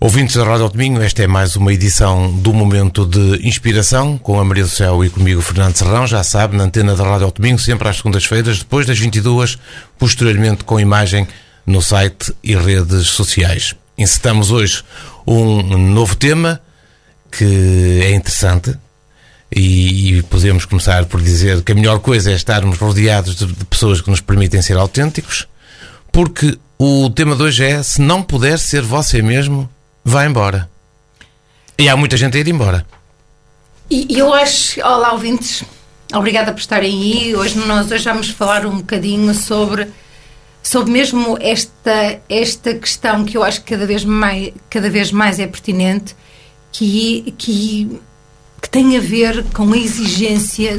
Ouvintes da Rádio Domingo, esta é mais uma edição do Momento de Inspiração, com a Maria do Céu e comigo, Fernando Serrão. Já sabe, na antena da Rádio Domingo, sempre às segundas-feiras, depois das 22, posteriormente com imagem no site e redes sociais. Encetamos hoje um novo tema que é interessante e podemos começar por dizer que a melhor coisa é estarmos rodeados de pessoas que nos permitem ser autênticos, porque o tema de hoje é: se não puder ser você mesmo, vá embora. E há muita gente a ir embora. E eu acho... Olá, ouvintes. Obrigada por estarem aí. Hoje vamos falar um bocadinho sobre mesmo esta questão que eu acho que cada vez mais é pertinente, que tem a ver com a exigência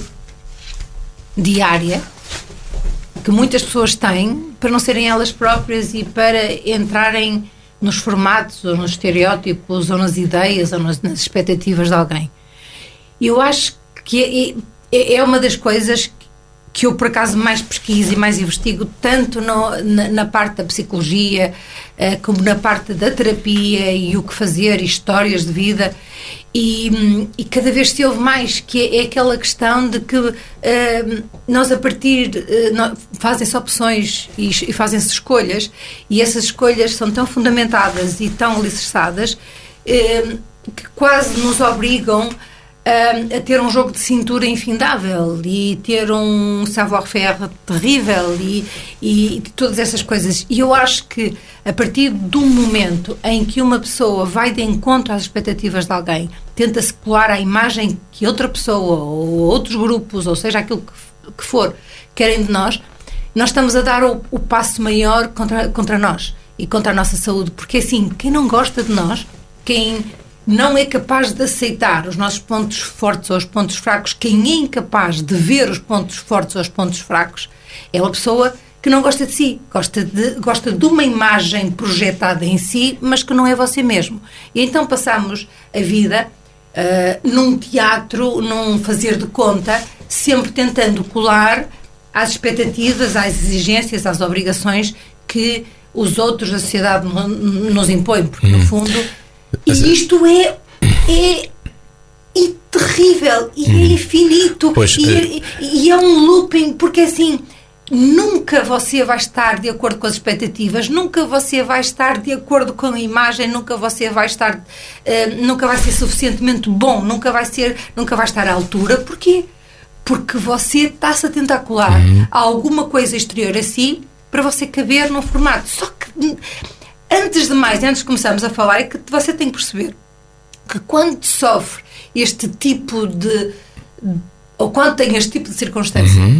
diária que muitas pessoas têm para não serem elas próprias e para entrarem nos formatos, ou nos estereótipos, ou nas ideias, ou nas expectativas de alguém. Eu acho que é uma das coisas que eu, por acaso, mais pesquiso e mais investigo, tanto na parte da psicologia, como na parte da terapia e o que fazer, e histórias de vida. E cada vez se ouve mais, que é aquela questão de que nós, a partir... fazem-se opções e fazem-se escolhas, e essas escolhas são tão fundamentadas e tão alicerçadas que quase nos obrigam a ter um jogo de cintura infindável e ter um savoir-faire terrível e todas essas coisas. E eu acho que a partir do momento em que uma pessoa vai de encontro às expectativas de alguém, tenta-se colar à imagem que outra pessoa ou outros grupos, ou seja, aquilo que for, querem de nós, nós estamos a dar o passo maior contra nós e contra a nossa saúde. Porque assim, quem não gosta de nós, quem não é capaz de aceitar os nossos pontos fortes ou os pontos fracos, quem é incapaz de ver os pontos fortes ou os pontos fracos, é uma pessoa que não gosta de si, gosta de uma imagem projetada em si, mas que não é você mesmo. E então passamos a vida num teatro, num fazer de conta, sempre tentando colar às expectativas, às exigências, às obrigações que os outros da sociedade nos impõem, porque no fundo... E isto é terrível e é infinito. Pois, e é um looping, porque assim, nunca você vai estar de acordo com as expectativas, nunca você vai estar de acordo com a imagem, nunca você vai estar, nunca vai ser suficientemente bom, nunca vai estar à altura. Porquê? Porque você está-se a tentar colar a alguma coisa exterior a si para você caber num formato. Só que... Antes de começarmos a falar, é que você tem que perceber que quando sofre este tipo de... ou quando tem este tipo de circunstância,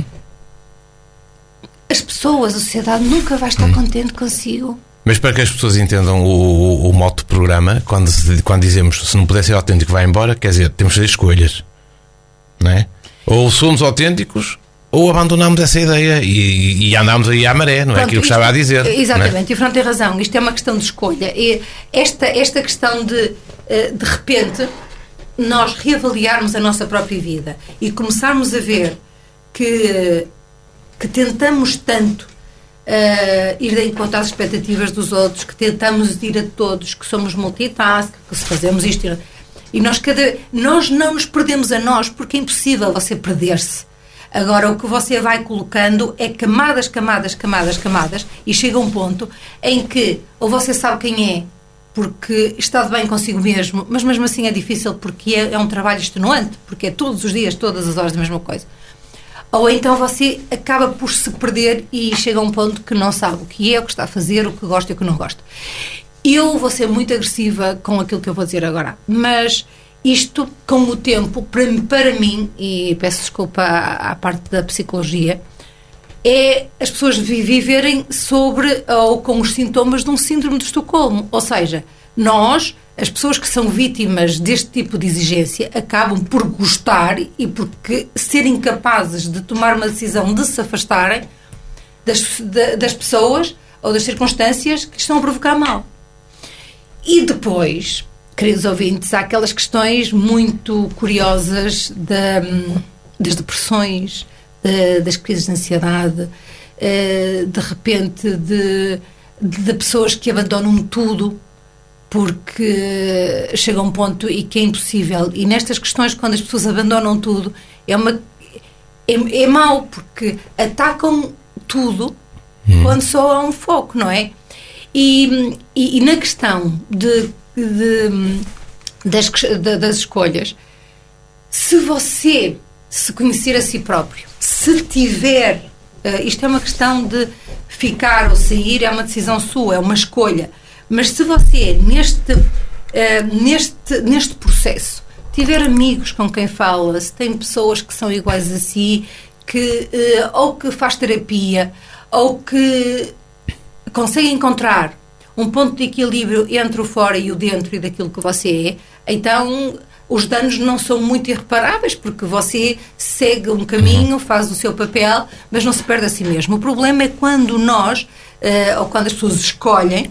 as pessoas, a sociedade nunca vai estar contente consigo. Mas para que as pessoas entendam o moto do programa, quando dizemos se não puder ser autêntico, vai embora, quer dizer, temos que fazer escolhas, não é? Ou somos autênticos, ou abandonamos essa ideia e andamos aí à maré, não é? Pronto, aquilo que estava a dizer. Exatamente, e o Fernando tem razão, isto é uma questão de escolha. E esta questão de repente, nós reavaliarmos a nossa própria vida e começarmos a ver que tentamos tanto ir de encontro às expectativas dos outros, que tentamos ir a todos, que somos multitask, que se fazemos isto e nós não nos perdemos a nós, porque é impossível você perder-se. Agora, o que você vai colocando é camadas, e chega um ponto em que ou você sabe quem é, porque está de bem consigo mesmo, mas mesmo assim é difícil, porque é um trabalho extenuante, porque é todos os dias, todas as horas a mesma coisa. Ou então você acaba por se perder e chega a um ponto que não sabe o que é, o que está a fazer, o que gosta e o que não gosta. Eu vou ser muito agressiva com aquilo que eu vou dizer agora, mas... Isto, com o tempo, para mim, e peço desculpa à parte da psicologia, é as pessoas viverem sobre ou com os sintomas de um síndrome de Estocolmo. Ou seja, nós, as pessoas que são vítimas deste tipo de exigência, acabam por gostar e por serem capazes de tomar uma decisão de se afastarem das pessoas ou das circunstâncias que estão a provocar mal. E depois... Queridos ouvintes, há aquelas questões muito curiosas das depressões, das crises de ansiedade, de repente de pessoas que abandonam tudo porque chega um ponto e que é impossível. E nestas questões, quando as pessoas abandonam tudo, é mau, porque atacam tudo quando só há um foco, não é? E na questão das escolhas, se você se conhecer a si próprio, se tiver, isto é uma questão de ficar ou sair, é uma decisão sua, é uma escolha, mas se você neste processo tiver amigos com quem fala, se tem pessoas que são iguais a si, ou que faz terapia, ou que consegue encontrar um ponto de equilíbrio entre o fora e o dentro e daquilo que você é, então os danos não são muito irreparáveis, porque você segue um caminho, faz o seu papel, mas não se perde a si mesmo. O problema é quando nós, ou quando as pessoas escolhem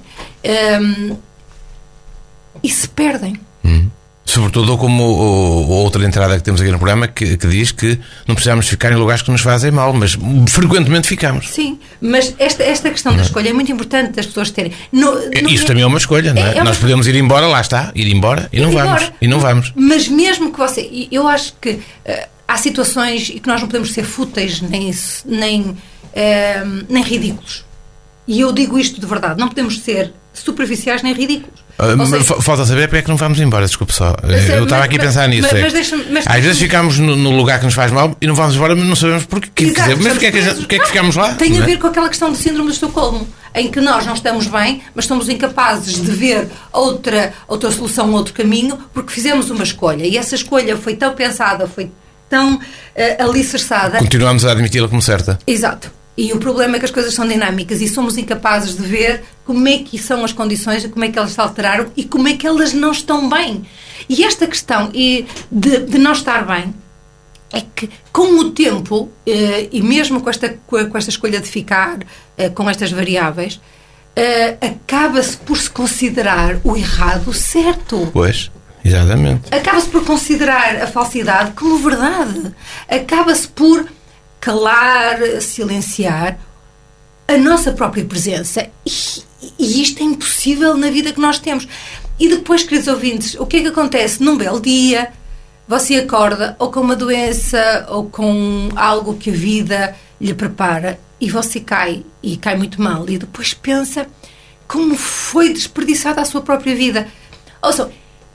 e se perdem. Sobretudo como outra entrada que temos aqui no programa que diz que não precisamos ficar em lugares que nos fazem mal, mas frequentemente ficamos. Sim, mas esta questão da escolha é muito importante as pessoas terem. Isto também é uma escolha, não é? Nós podemos ir embora, lá está, ir embora e não vamos. Mas mesmo que você... Eu acho que há situações e que nós não podemos ser fúteis nem ridículos. E eu digo isto de verdade, não podemos ser superficiais nem ridículos. Falta saber porque é que não vamos embora, desculpe só. Eu estava aqui a pensar nisso. Às vezes ficamos no lugar que nos faz mal e não vamos embora, mas não sabemos porquê. Mas porquê é que ficamos lá? Tem a ver com aquela questão do síndrome de Estocolmo, em que nós não estamos bem, mas somos incapazes de ver outra solução, outro caminho, porque fizemos uma escolha. E essa escolha foi tão pensada, foi tão alicerçada. Continuamos a admiti-la como certa. Exato. E o problema é que as coisas são dinâmicas e somos incapazes de ver como é que são as condições, como é que elas se alteraram e como é que elas não estão bem. E esta questão de não estar bem é que, com o tempo, e mesmo com esta escolha de ficar, com estas variáveis, acaba-se por se considerar o errado certo. Pois, exatamente. Acaba-se por considerar a falsidade como verdade. Acaba-se por calar, silenciar a nossa própria presença. E isto é impossível na vida que nós temos. E depois, queridos ouvintes, o que é que acontece? Num belo dia, você acorda ou com uma doença ou com algo que a vida lhe prepara e você cai, e cai muito mal. E depois pensa como foi desperdiçada a sua própria vida. Ouçam,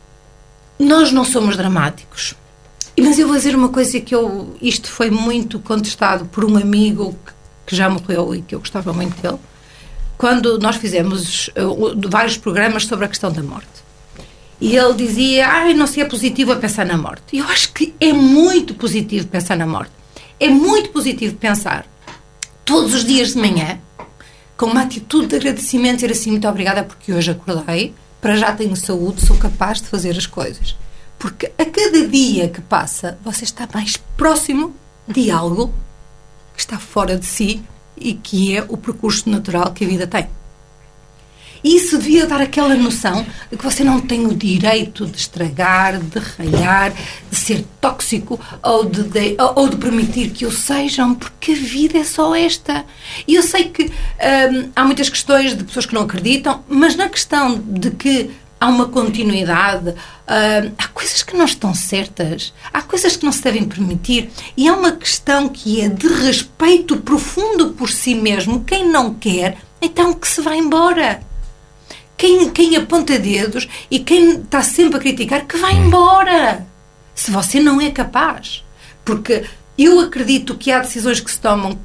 nós não somos dramáticos. Mas eu vou dizer uma coisa que isto foi muito contestado por um amigo que já morreu e que eu gostava muito dele, quando nós fizemos vários programas sobre a questão da morte. E ele dizia, não se é positivo a pensar na morte. E eu acho que é muito positivo pensar na morte. É muito positivo pensar todos os dias de manhã, com uma atitude de agradecimento, dizer assim, muito obrigada porque hoje acordei, para já tenho saúde, sou capaz de fazer as coisas. Porque a cada dia que passa, você está mais próximo de algo que está fora de si e que é o percurso natural que a vida tem. E isso devia dar aquela noção de que você não tem o direito de estragar, de ralhar, de ser tóxico ou de permitir que o sejam, porque a vida é só esta. E eu sei que há muitas questões de pessoas que não acreditam, mas na questão de que há uma continuidade, há coisas que não estão certas, há coisas que não se devem permitir, e há uma questão que é de respeito profundo por si mesmo. Quem não quer, então que se vá embora. Quem aponta dedos e quem está sempre a criticar, que vá embora. Se você não é capaz. Porque eu acredito que há decisões que se tomam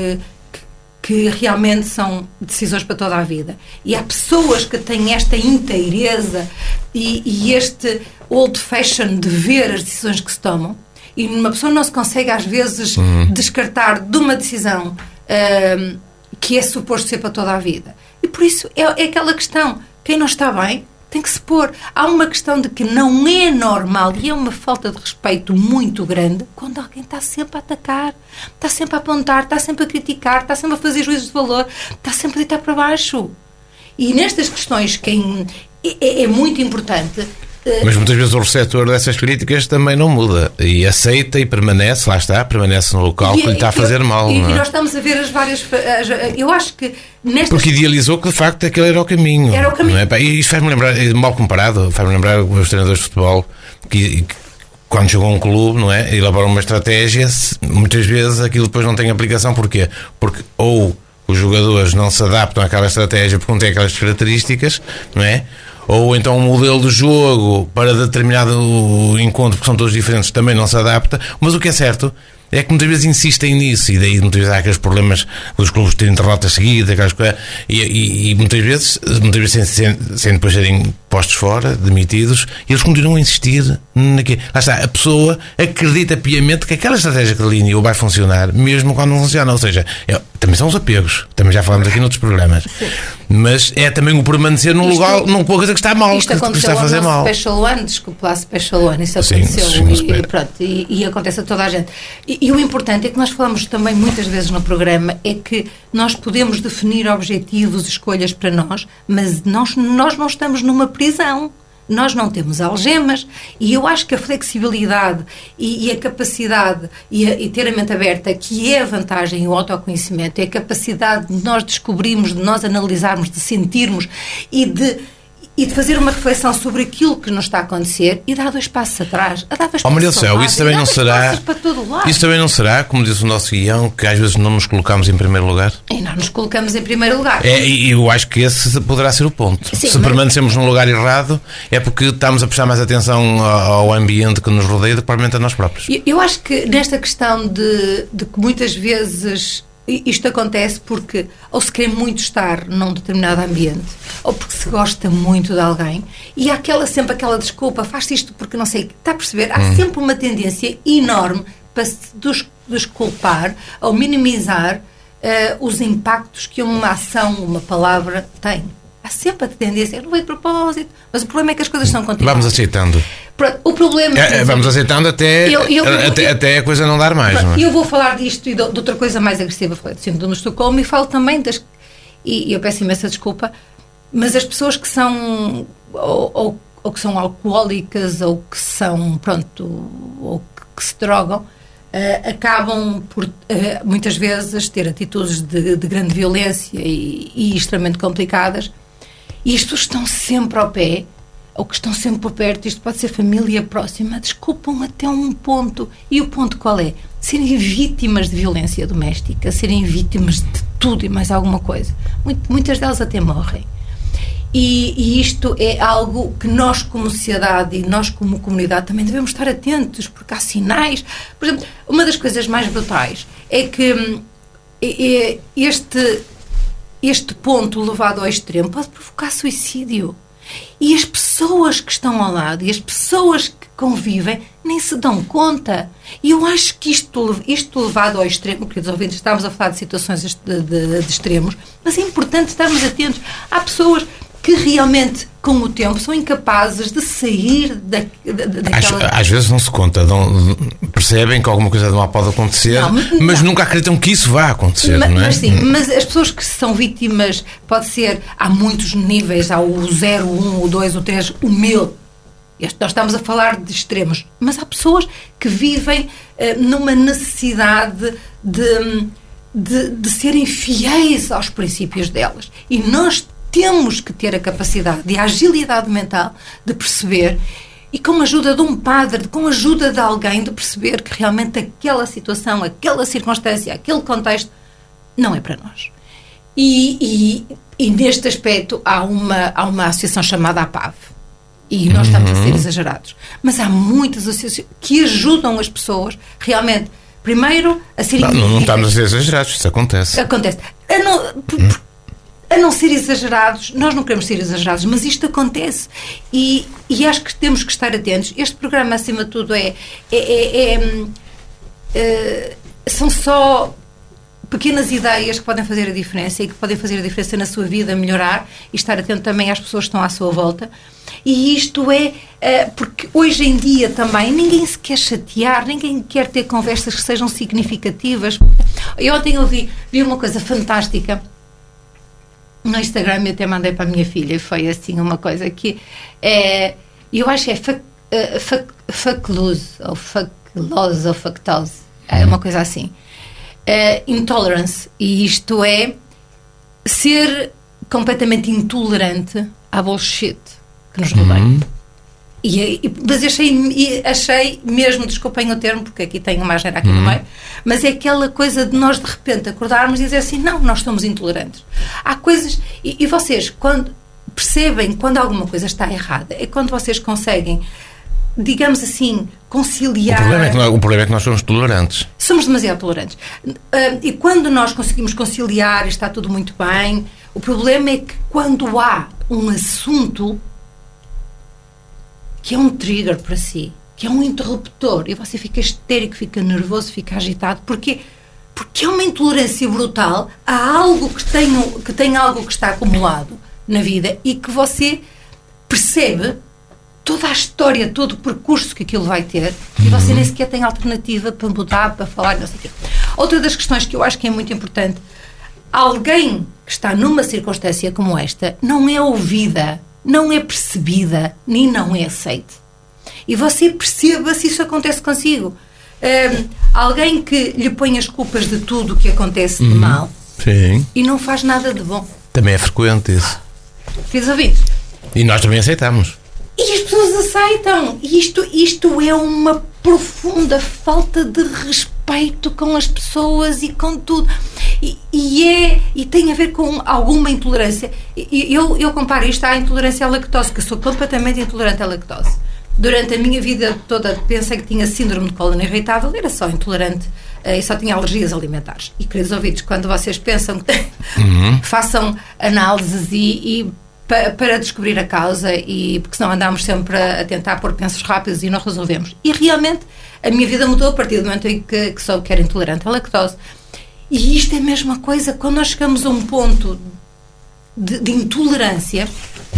que realmente são decisões para toda a vida. E há pessoas que têm esta inteireza e este old fashion de ver as decisões que se tomam, e uma pessoa não se consegue às vezes descartar de uma decisão que é suposto ser para toda a vida. E por isso é aquela questão, quem não está bem tem que se pôr. Há uma questão de que não é normal e é uma falta de respeito muito grande quando alguém está sempre a atacar, está sempre a apontar, está sempre a criticar, está sempre a fazer juízos de valor, está sempre a deitar para baixo. E nestas questões é muito importante Mas muitas vezes o receptor dessas críticas também não muda e aceita e permanece, lá está, permanece no local que lhe está a fazer mal. E não é? nós estamos a ver as várias. Eu acho que porque idealizou que de facto aquele era o caminho. Era o caminho. Não é? E isto faz-me lembrar, mal comparado, faz-me lembrar os treinadores de futebol que quando chegam a um clube, não é? Elaboram uma estratégia, muitas vezes aquilo depois não tem aplicação. Porquê? Porque ou os jogadores não se adaptam àquela estratégia porque não têm aquelas características, não é? Ou então um modelo de jogo para determinado encontro, porque são todos diferentes, também não se adapta. Mas o que é certo é que muitas vezes insistem nisso, e daí muitas vezes há aqueles problemas dos clubes terem derrotas seguidas, aquelas coisas, e muitas vezes sem depois serem postos fora, demitidos, e eles continuam a insistir naquilo. Lá está, a pessoa acredita piamente que aquela estratégia que delineou vai funcionar, mesmo quando não funciona. Ou seja, também são os apegos, também já falamos aqui noutros programas. Sim. Mas é também o permanecer num lugar, numa coisa que está mal, que está a fazer mal. Special One, desculpe lá, Special One, isso aconteceu. Sim, pronto, e acontece a toda a gente. E o importante é que nós falamos também muitas vezes no programa, é que nós podemos definir objetivos, escolhas para nós, mas nós não estamos numa prisão. Nós não temos algemas, e eu acho que a flexibilidade e a capacidade e ter a mente aberta, que é a vantagem e o autoconhecimento, é a capacidade de nós descobrirmos, de nós analisarmos, de sentirmos e de fazer uma reflexão sobre aquilo que nos está a acontecer e dar 2 passos atrás. Maria do Céu, isso também não será, isso também não será, como diz o nosso guião, que às vezes não nos colocamos em primeiro lugar? E nós nos colocamos em primeiro lugar. E eu acho que esse poderá ser o ponto. Sim, se permanecemos num lugar errado, é porque estamos a prestar mais atenção ao ambiente que nos rodeia do que provavelmente a nós próprios. Eu acho que nesta questão de que muitas vezes isto acontece porque ou se quer muito estar num determinado ambiente, ou porque se gosta muito de alguém, e há sempre aquela desculpa, faz isto porque não sei, está a perceber? Há sempre uma tendência enorme para se desculpar ou minimizar os impactos que uma ação, uma palavra tem. Há sempre a tendência, não veio de propósito, mas o problema é que as coisas são continuadas. Vamos aceitando. O problema vamos aceitando até a coisa não dar mais. Não é? Eu vou falar disto e de outra coisa mais agressiva, falei do síndrome de Estocolmo, e falo também e eu peço imensa desculpa, mas as pessoas que são ou que são alcoólicas ou que são, ou que se drogam, acabam por muitas vezes ter atitudes de grande violência e extremamente complicadas, e as pessoas estão sempre ao pé, ou que estão sempre por perto, isto pode ser família próxima, desculpam até um ponto. E o ponto qual é? Serem vítimas de violência doméstica, serem vítimas de tudo e mais alguma coisa. Muitas delas até morrem. E isto é algo que nós como sociedade e nós como comunidade também devemos estar atentos, porque há sinais. Por exemplo, uma das coisas mais brutais é que este ponto levado ao extremo pode provocar suicídio. E as pessoas que estão ao lado e as pessoas que convivem nem se dão conta. E eu acho que isto levado ao extremo, queridos ouvintes, estamos a falar de situações de extremos, mas é importante estarmos atentos. Há pessoas que realmente, com o tempo, são incapazes de sair daquela... Às vezes não se conta, percebem que alguma coisa de mal pode acontecer, mas nunca acreditam que isso vá acontecer, não é? Mas sim, mas as pessoas que são vítimas, pode ser, há muitos níveis, há o 0, o 1, o 2, o 3, o 1000. Nós estamos a falar de extremos, mas há pessoas que vivem numa necessidade de serem fiéis aos princípios delas. E nós temos que ter a capacidade e a agilidade mental de perceber, e com a ajuda de um padre, com a ajuda de alguém, de perceber que realmente aquela situação, aquela circunstância, aquele contexto não é para nós. E neste aspecto há uma associação chamada APAV. E nós estamos a ser exagerados. Mas há muitas associações que ajudam as pessoas realmente, primeiro, a serem... Não estamos a ser exagerados, isso acontece. Acontece. A não ser exagerados, nós não queremos ser exagerados, mas isto acontece e acho que temos que estar atentos. Este programa, acima de tudo, são só pequenas ideias que podem fazer a diferença e que podem fazer a diferença na sua vida, melhorar, e estar atento também às pessoas que estão à sua volta. E isto porque hoje em dia também ninguém se quer chatear, ninguém quer ter conversas que sejam significativas. Eu ontem vi uma coisa fantástica no Instagram, e até mandei para a minha filha, e foi assim uma coisa que E eu acho que é faclose, ou faclose, ou factose. É uma coisa assim. Intolerance. E isto é ser completamente intolerante à bullshit que nos rodeia. Mas achei mesmo, desculpem o termo, porque aqui tenho uma asneira aqui no meio, mas é aquela coisa de nós de repente acordarmos e dizer assim, não, nós somos intolerantes. Há coisas, e vocês, quando percebem quando alguma coisa está errada, é quando vocês conseguem, digamos assim, conciliar... O problema é que nós somos tolerantes. Somos demasiado tolerantes. E quando nós conseguimos conciliar e está tudo muito bem, o problema é que quando há um assunto que é um trigger para si, que é um interruptor, e você fica histérico, fica nervoso, fica agitado, porque é uma intolerância brutal a algo que tem algo que está acumulado na vida e que você percebe toda a história, todo o percurso que aquilo vai ter, e você nem sequer tem alternativa para mudar, para falar, não sei o quê. Outra das questões que eu acho que é muito importante, alguém que está numa circunstância como esta não é ouvida, não é percebida, nem não é aceite. E você perceba se isso acontece consigo. Alguém que lhe põe as culpas de tudo o que acontece de mal, sim, e não faz nada de bom. Também é frequente isso. Queridos ouvintes? E nós também aceitamos. E as pessoas aceitam. E isto é uma profunda falta de respeito com as pessoas e com tudo. E tem a ver com alguma intolerância. Eu comparo isto à intolerância à lactose, que eu sou completamente intolerante à lactose. Durante a minha vida toda pensei que tinha síndrome de cólon irritável, era só intolerante e só tinha alergias alimentares. E, queridos ouvintes, quando vocês pensam que façam análises e para descobrir a causa, porque senão andamos sempre a tentar pôr pensos rápidos e não resolvemos. E realmente a minha vida mudou a partir do momento em que soube que era intolerante à lactose. E isto é a mesma coisa, quando nós chegamos a um ponto de intolerância,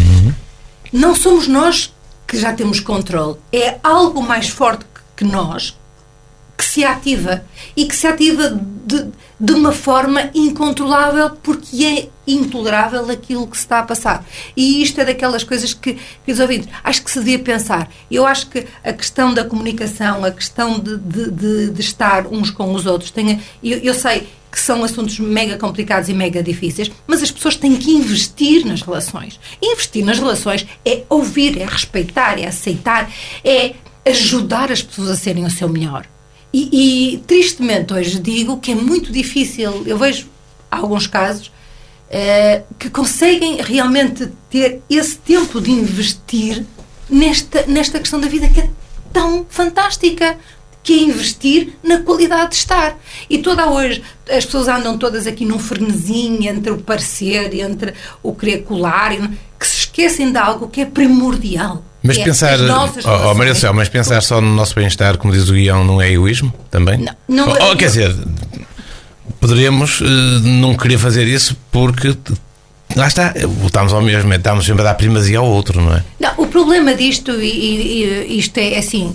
não somos nós que já temos controle, é algo mais forte que nós que se ativa, e que se ativa de uma forma incontrolável, porque é intolerável aquilo que se está a passar. E isto é daquelas coisas que, queridos ouvintes, acho que se devia pensar. Eu acho que a questão da comunicação, a questão de estar uns com os outros, eu sei que são assuntos mega complicados e mega difíceis, mas as pessoas têm que investir nas relações. E investir nas relações é ouvir, é respeitar, é aceitar, é ajudar as pessoas a serem o seu melhor. E tristemente hoje digo que é muito difícil. Eu vejo alguns casos que conseguem realmente ter esse tempo de investir nesta questão da vida que é tão fantástica, que é investir na qualidade de estar. E toda hoje as pessoas andam todas aqui num frenesinho entre o parecer, entre o querer colar, que se esquecem de algo que é primordial. Mas pensar, Maria do Céu, mas pensar só no nosso bem-estar, como diz o guião, não é egoísmo também? Não quer dizer, poderíamos não querer fazer isso porque lá está, voltamos ao mesmo, estamos sempre a dar primazia ao outro, não é? Não, o problema disto, e isto é assim,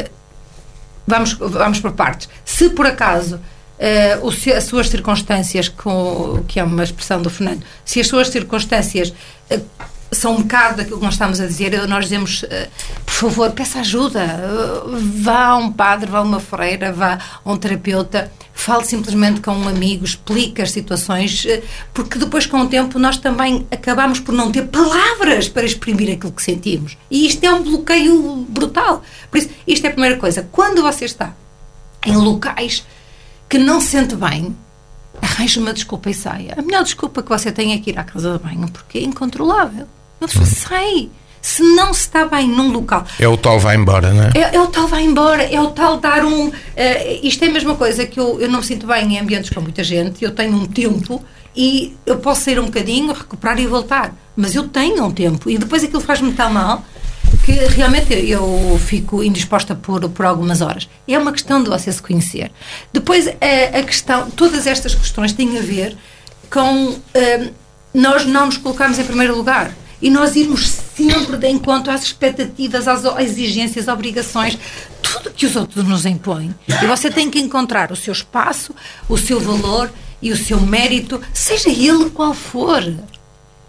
vamos por partes. Se por acaso as suas circunstâncias, que é uma expressão do Fernando, se as suas circunstâncias são um bocado daquilo que nós estamos a dizer, nós dizemos, por favor, peça ajuda, vá a um padre, vá a uma freira, vá a um terapeuta, fale simplesmente com um amigo, explique as situações, porque depois com o tempo nós também acabamos por não ter palavras para exprimir aquilo que sentimos, e isto é um bloqueio brutal. Por isso, isto é a primeira coisa. Quando você está em locais que não se sente bem, arranje uma desculpa e saia. A melhor desculpa que você tem é que ir à casa de banho, porque é incontrolável. Uma pessoa sai. Se não se está bem num local... É o tal vai embora, não é? É o tal vai embora, é o tal dar um... isto é a mesma coisa que eu não me sinto bem em ambientes com muita gente, eu tenho um tempo e eu posso sair um bocadinho, recuperar e voltar. Mas eu tenho um tempo e depois aquilo faz-me tão mal que realmente eu fico indisposta por algumas horas. É uma questão de você se conhecer. Depois, a questão, todas estas questões têm a ver com nós não nos colocarmos em primeiro lugar e nós irmos sempre de encontro às expectativas, às exigências, às obrigações, tudo que os outros nos impõem. E você tem que encontrar o seu espaço, o seu valor e o seu mérito, seja ele qual for.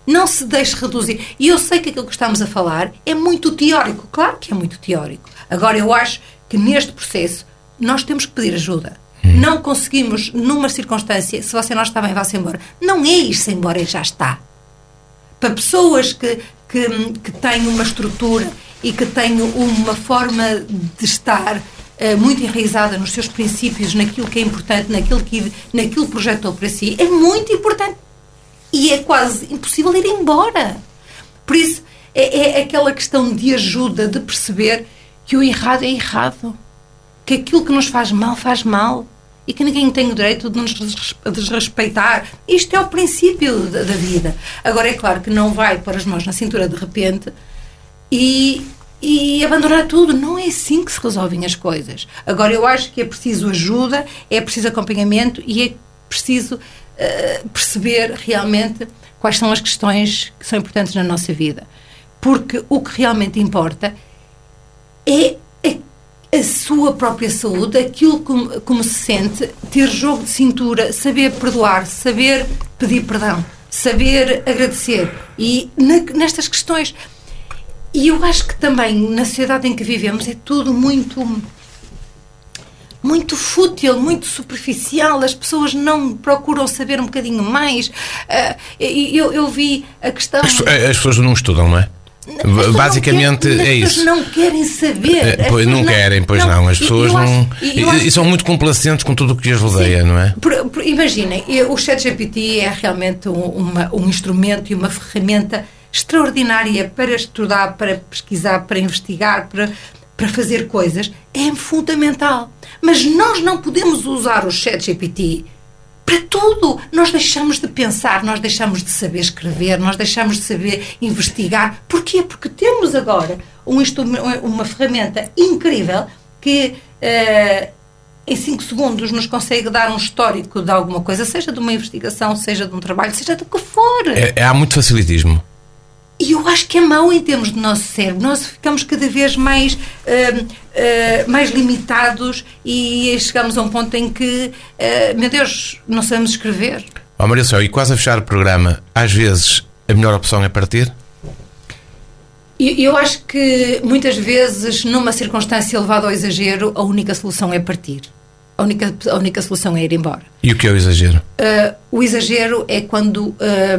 Não se deixe reduzir. E eu sei que aquilo que estamos a falar é muito teórico. Claro que é muito teórico. Agora, eu acho que neste processo nós temos que pedir ajuda. Não conseguimos, numa circunstância, se você não está bem, vá-se embora. Não é ir-se embora e já está. Para pessoas que têm uma estrutura e que têm uma forma de estar muito enraizada nos seus princípios, naquilo que é importante, naquilo que projetou para si, é muito importante. E é quase impossível ir embora. Por isso, é aquela questão de ajuda, de perceber que o errado é errado. Que aquilo que nos faz mal. E que ninguém tem o direito de nos desrespeitar. Isto é o princípio da vida. Agora, é claro que não vai pôr as mãos na cintura de repente e abandonar tudo. Não é assim que se resolvem as coisas. Agora, eu acho que é preciso ajuda, é preciso acompanhamento e é preciso perceber realmente quais são as questões que são importantes na nossa vida. Porque o que realmente importa é a sua própria saúde, aquilo como se sente, ter jogo de cintura, saber perdoar, saber pedir perdão, saber agradecer. E nestas questões. E eu acho que também, na sociedade em que vivemos, é tudo muito fútil, muito superficial. As pessoas não procuram saber um bocadinho mais. Eu vi a questão... As pessoas não estudam, não é? Basicamente é isso. As pessoas não querem saber. Não querem, pois não. As pessoas e são muito complacentes com tudo o que as rodeia, não é? Imaginem, o ChatGPT é realmente um instrumento e uma ferramenta extraordinária para estudar, para pesquisar, para investigar, para fazer coisas. É fundamental. Mas nós não podemos usar o ChatGPT para tudo. Nós deixamos de pensar, nós deixamos de saber escrever, nós deixamos de saber investigar. Porquê? Porque temos agora uma ferramenta incrível que em 5 segundos nos consegue dar um histórico de alguma coisa, seja de uma investigação, seja de um trabalho, seja do que for. Há muito facilitismo. E eu acho que é mau em termos do nosso cérebro. Nós ficamos cada vez mais limitados e chegamos a um ponto em que, meu Deus, não sabemos escrever. Maria Céu, e quase a fechar o programa, às vezes a melhor opção é partir? Eu acho que muitas vezes, numa circunstância levada ao exagero, a única solução é partir. A única solução é ir embora. E o que é o exagero? O exagero é quando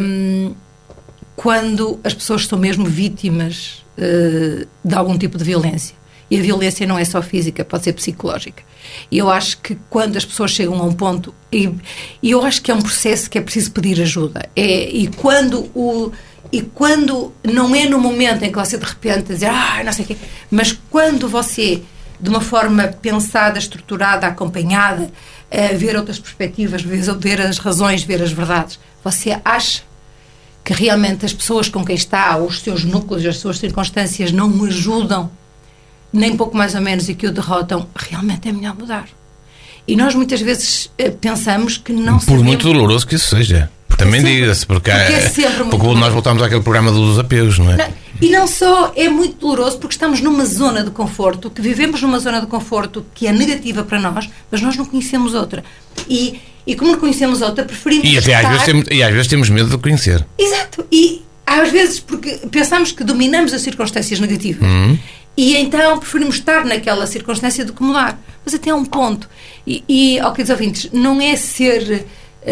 as pessoas são mesmo vítimas de algum tipo de violência. E a violência não é só física, pode ser psicológica. E eu acho que quando as pessoas chegam a um ponto... E eu acho que é um processo que é preciso pedir ajuda. E quando não é no momento em que você de repente diz, não sei o quê, mas quando você, de uma forma pensada, estruturada, acompanhada, ver outras perspectivas, ver as razões, ver as verdades, você acha que realmente as pessoas com quem está, os seus núcleos, as suas circunstâncias não o ajudam, nem pouco mais ou menos, e que o derrotam, realmente é melhor mudar. E nós muitas vezes pensamos que não sabemos... Por muito doloroso que isso seja. Também diga-se, porque nós voltamos àquele programa dos apegos, não é? E não só é muito doloroso, porque estamos numa zona de conforto, que vivemos numa zona de conforto que é negativa para nós, mas nós não conhecemos outra. E como não conhecemos outra, preferimos às vezes temos medo de conhecer. Exato. E às vezes porque pensamos que dominamos as circunstâncias negativas. E então preferimos estar naquela circunstância do que mudar. Mas até a um ponto. Queridos ouvintes, não é ser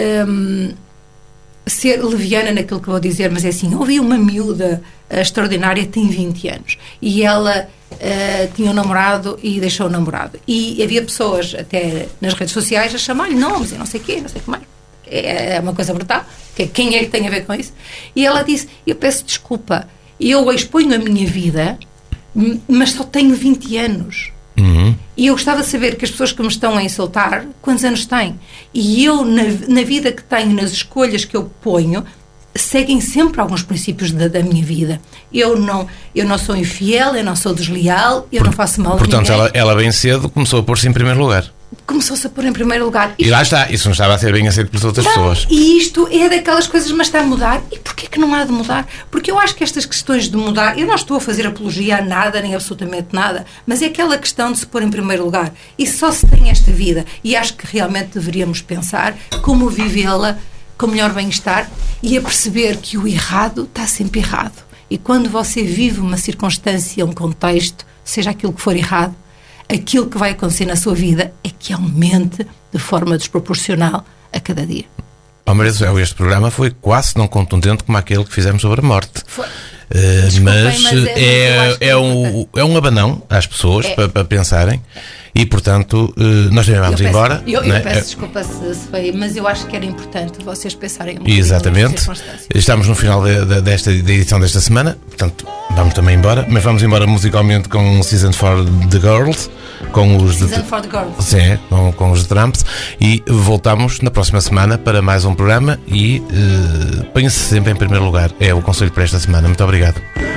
leviana naquilo que vou dizer, mas é assim, ouvi uma miúda extraordinária, tem 20 anos, e ela tinha um namorado e deixou o namorado. E havia pessoas, até nas redes sociais, a chamar-lhe nomes e não sei o quê, não sei o que mais. É uma coisa brutal. Quem é que tem a ver com isso? E ela disse, eu peço desculpa, eu exponho a minha vida, mas só tenho 20 anos. E eu gostava de saber que as pessoas que me estão a insultar, quantos anos têm? E eu, na vida que tenho, nas escolhas que eu ponho, seguem sempre alguns princípios da minha vida. Eu não sou infiel, eu não sou desleal, eu não faço mal a ninguém. Portanto, ela bem cedo começou a pôr-se em primeiro lugar. Começou-se a pôr em primeiro lugar. E lá está, isso não estava a ser bem aceito pelas outras pessoas. E isto é daquelas coisas, mas está a mudar. E porquê que não há de mudar? Porque eu acho que estas questões de mudar, eu não estou a fazer apologia a nada, nem absolutamente nada, mas é aquela questão de se pôr em primeiro lugar. E só se tem esta vida. E acho que realmente deveríamos pensar como vivê-la com melhor bem-estar e a perceber que o errado está sempre errado. E quando você vive uma circunstância, um contexto, seja aquilo que for errado, aquilo que vai acontecer na sua vida é que aumente de forma desproporcional a cada dia. Maria do Céu, este programa foi quase tão contundente como aquele que fizemos sobre a morte. Foi. Mas é um abanão às pessoas para pensarem e, portanto, nós também vamos embora. Eu peço desculpa se foi, mas eu acho que era importante vocês pensarem um bocadinho. Exatamente. Estamos no final da edição desta semana, portanto, vamos também embora, mas vamos embora musicalmente com Season for the Girls, com os Season for the Girls. Sim, com os Tramps, e voltamos na próxima semana para mais um programa e põe-se sempre em primeiro lugar. É o conselho para esta semana. Muito obrigado.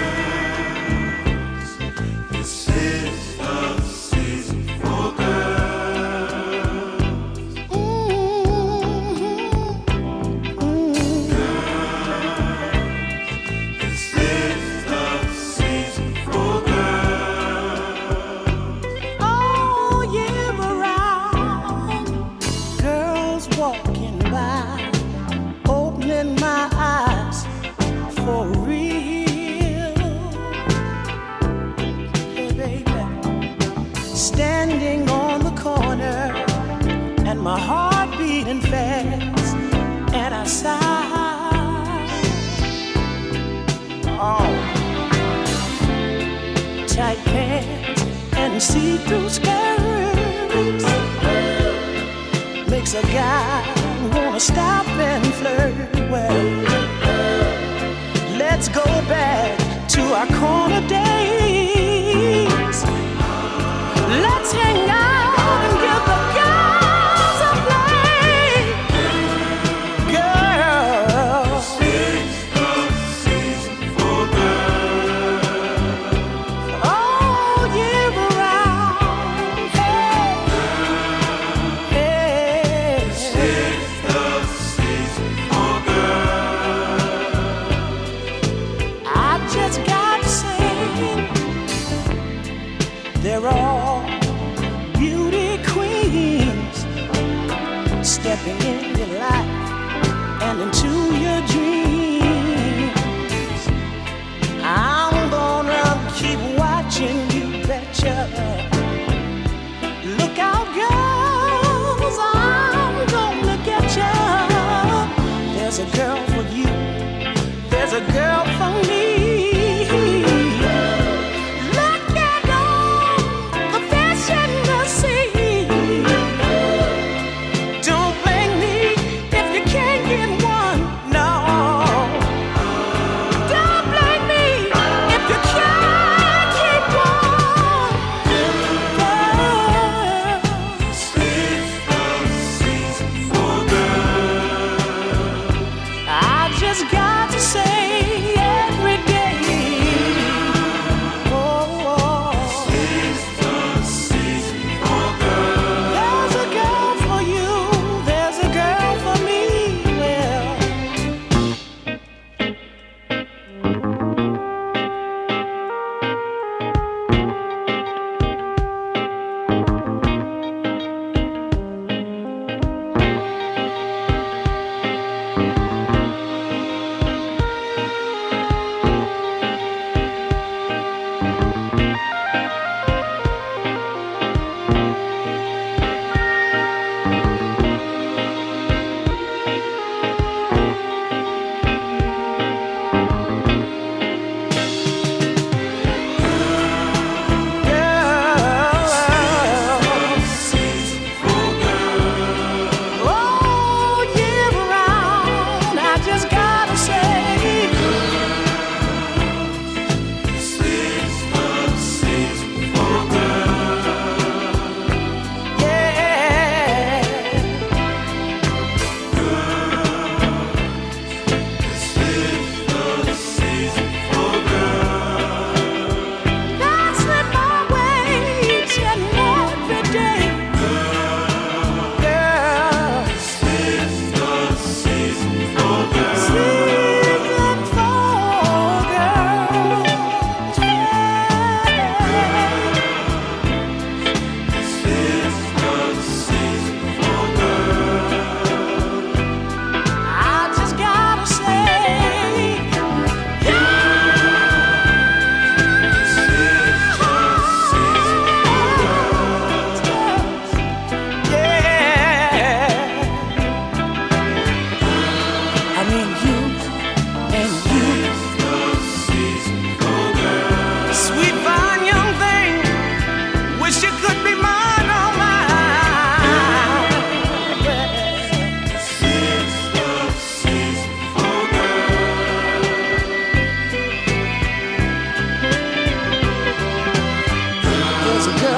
Standing on the corner and my heart beating fast and I sigh. Oh, tight pants and see-through skirts makes a guy wanna stop and flirt. Well, let's go back to our corner days. Let's hang out and give the girls a play. Girls, it's the season for girls. All year round. Hey, hey. It's the season for girls. I just got to say, they're all beauty queens stepping in your life and into your dreams. I'm gonna keep watching, you betcha. Look out, girls, I'm gonna get ya. There's a girl for you, there's a girl for me. No.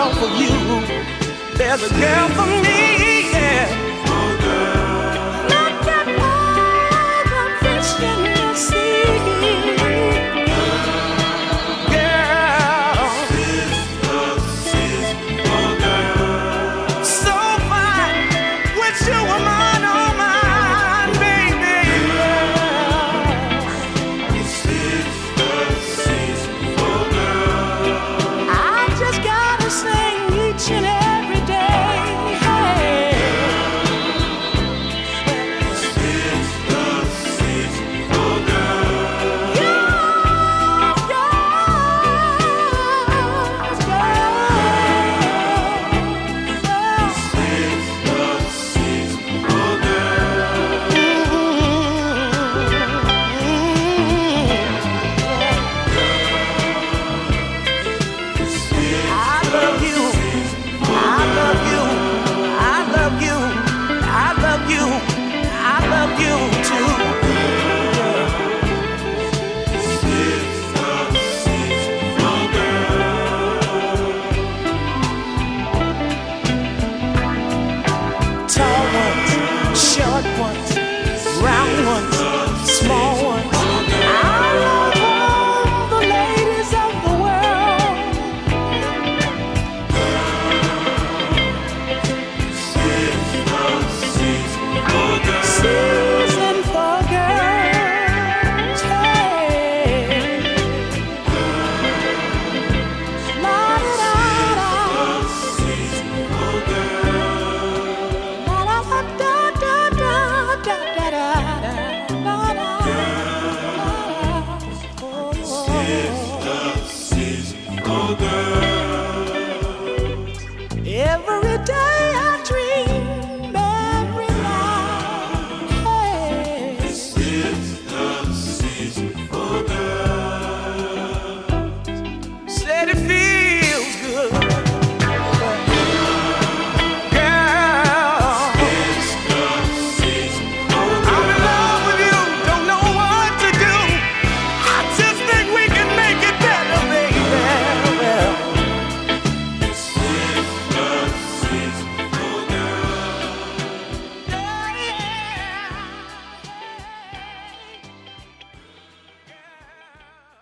girl for you. There's a girl for me, yeah. Oh, girl. Look at all the fish in the sea. Girl. Sister, oh, girl. So fine, with you were mine, oh, mine, baby. Sister, oh, girl. I just gotta sing each and every day. Hey. Oh, girl. Yes, I love you. I love you. I love you. I love you. I love you too. Tall ones, short ones, round ones, small ones. I love all the ladies of the world. Season for girls, hey. La da da da. La la la da da da da da da da da da. Oh, oh, oh.